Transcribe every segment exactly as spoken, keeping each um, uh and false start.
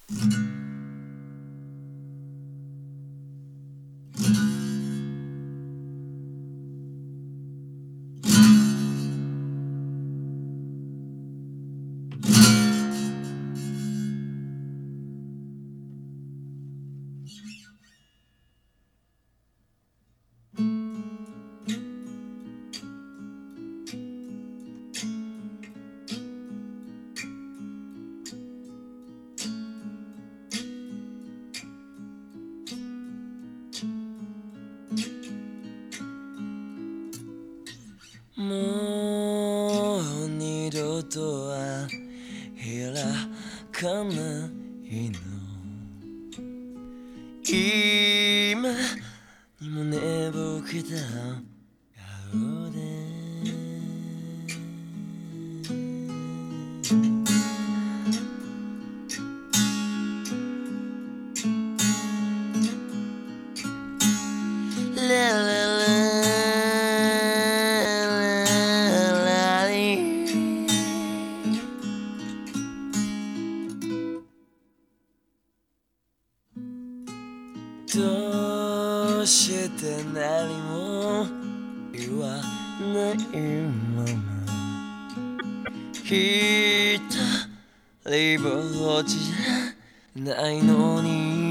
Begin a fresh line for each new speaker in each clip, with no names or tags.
もう二度とは開かないの。今にも寝ぼけた顔でどうして何も言わないまま一人ぼっちじゃないのに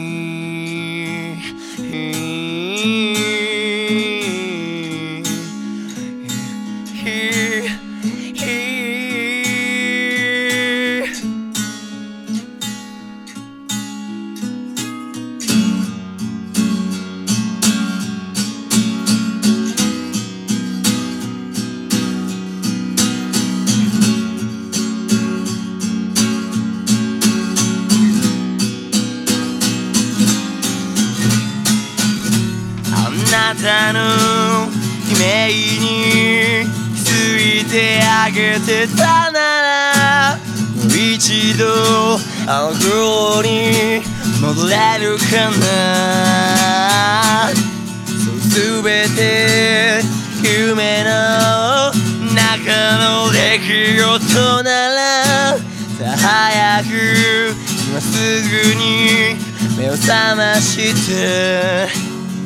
あなたの悲鳴に気づいてあげてたならもう一度あの頃に戻れるかな。そう全て夢の中の出来事ならさあ早く今すぐに目を覚まして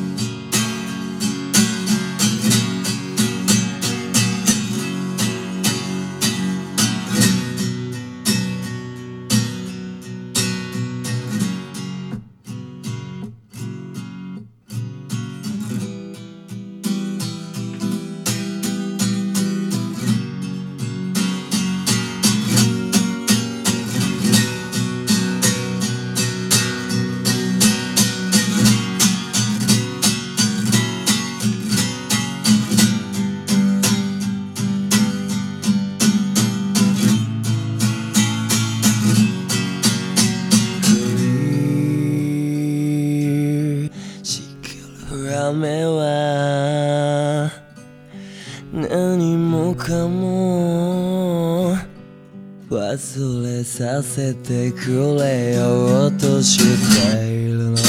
雨は何もかも忘れさせてくれようとしているの。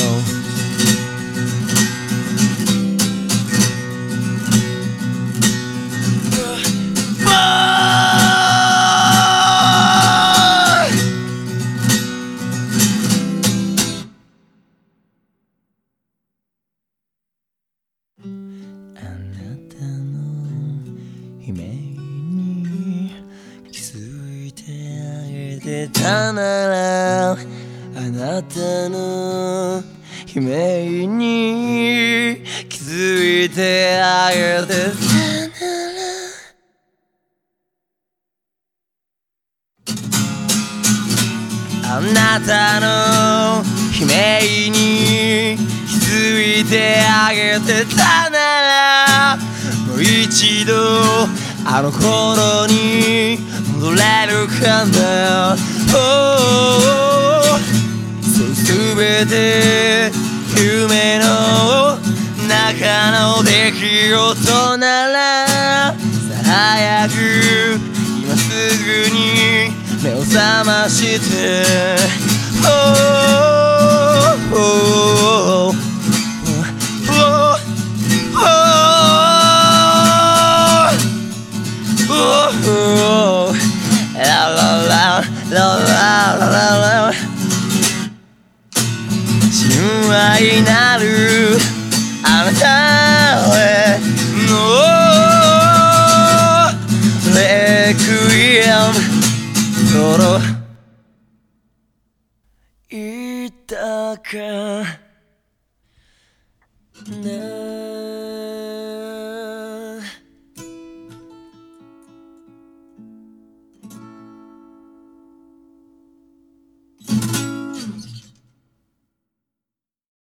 悲鳴に気づいてあげてたならあなたの悲鳴に気づいてあげてたならあなたの悲鳴に気づいてあげてたならもう一度あの頃に戻れるかな。oh、そう全て夢の中の出来事ならさあ早く今すぐに目を覚ましてoh、oh、oh、La la la la la la la la イナルあなたへのレクイエム届いたかな。